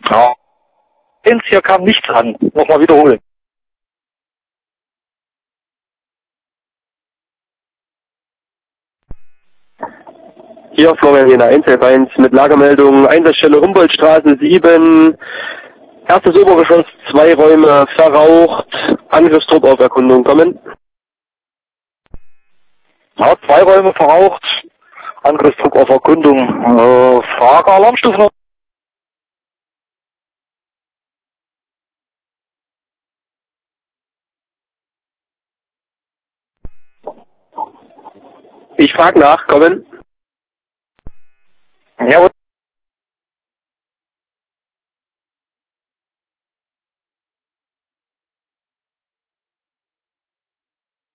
Ja. Hier kam nichts an. Nochmal wiederholen. Hier Florian Jena 111 mit Lagermeldung, Einsatzstelle Humboldtstraße 7, erstes Obergeschoss, 2 Räume verraucht, Angriffstrupp auf Erkundung kommen. Ja, 2 Räume verraucht. Angriffstrupp auf Erkundung. Frage Alarmstufe noch. Ich frage nach, kommen. Jawohl.